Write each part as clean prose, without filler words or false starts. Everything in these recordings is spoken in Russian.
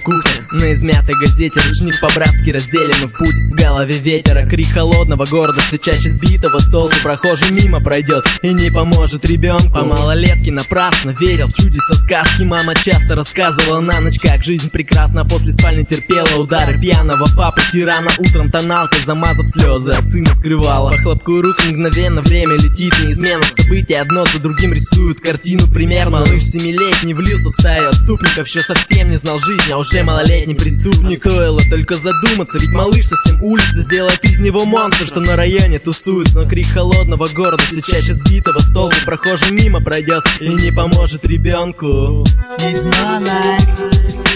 кухня, на измятой газете ручник по-братски разделим и в путь. В голове ветера, крик холодного города, все чаще сбитого с толку. Прохожий мимо пройдет и не поможет ребенку. По малолетке напрасно верил в чудеса сказки. Мама часто рассказывала на ночь, как жизнь прекрасна. После спальни терпела удары пьяного папы тирана. Утром тоналкой замазав слезы от сына скрывала. По хлопку рук мгновенно время летит неизменно. События одно за другим рисуют картину примерно. Малыш 7-летний влился в стаю отступников, еще совсем не знал жизни, а уже малолетний преступник. Стоило только задуматься, ведь малыш совсем улицы сделает из него монстр, что на районе тусуется. Но крик холодного города все чаще сбитого с толку. Прохожий мимо пройдет и не поможет ребенку. It's my life.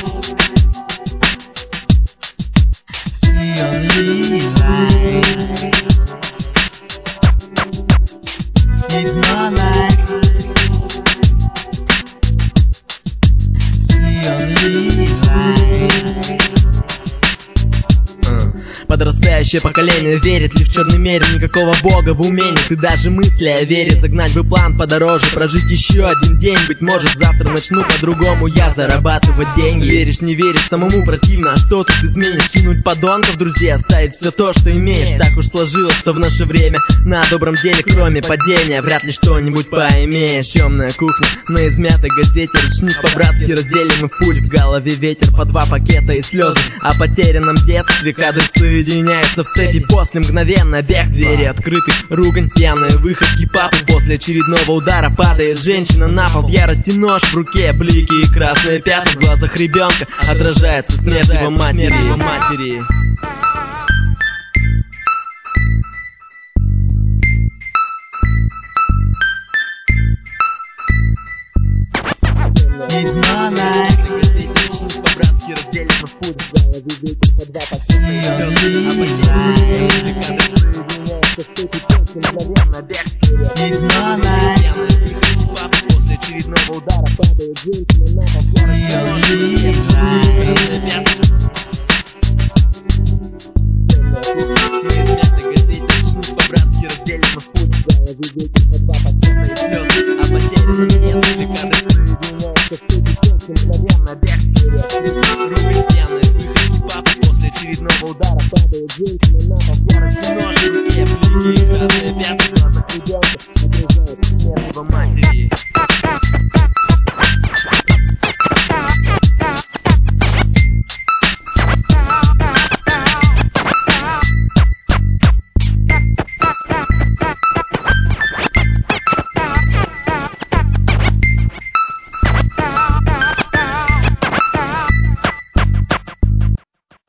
See only light. It's my life. See only light. Подрастающее поколение верит лишь в черный мир, никакого бога в умении. Ты даже мысли о вере, загнать бы план подороже, прожить еще один день. Быть может завтра начну по-другому я зарабатывать деньги. Веришь, не веришь, самому противно, а что тут изменишь? Кинуть подонков, друзей, оставить все то, что имеешь. Так уж сложилось, что в наше время на добром деле, кроме падения, вряд ли что-нибудь поимеешь. Темная кухня, на измятой газете ручник по-братски разделим и в путь. В голове ветер, по 2 пакета и слезы о потерянном детстве. Кадры соединяются в цепи, после мгновенно бег. Двери открыты, ругань, пьяные выходки папы. После очередного удара падает женщина на пол. В ярости нож в руке, блики и красные пятна. В глазах ребенка отражается смерть его матери. It's my life. По-братски разделим в путь. В голове ветер, по 2 пакета и It's my life. После очередного удара падает женщина на пол. На измятой газете ручник по-братски разделим в путь. В голове ветер, по 2 пакета и слезы о потерянном детстве. Кадры соединяются в цепи, мгновенно бег. Ругань, пьяные выходки папы. После очередного удара падает женщина на пол. В ярости нож в руке, блики и красные пятна. В глазах ребенка отражается смерть его матери.